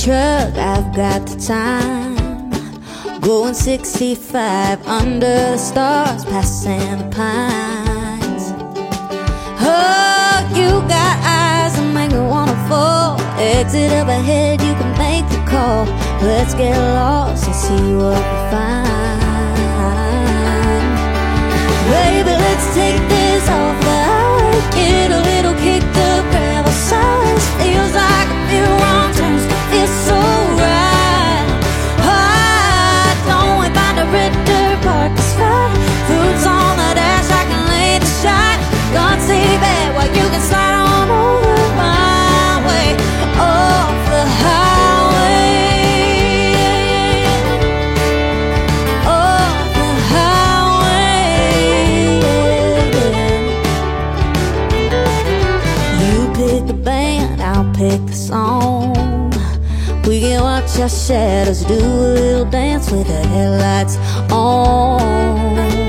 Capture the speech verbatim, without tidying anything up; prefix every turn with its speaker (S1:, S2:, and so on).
S1: truck, I've got the time. Going sixty-five under the stars, passing the pines. Oh, you got eyes that make me wanna fall. Exit up ahead, you can make the call. Let's get lost and see what we find. Baby, let's take this off the highway. Get a little kicked up, grab our sides. Feels like a few wrong turns, feels so right. Oh, don't we find a red dirt park that's fine. Food's on the dash, I can lay the shot. God save it while you can slide on over my way. Off the highway, off the highway. You pick the band, I'll pick the song. We can watch our shadows do a little dance with the headlights on.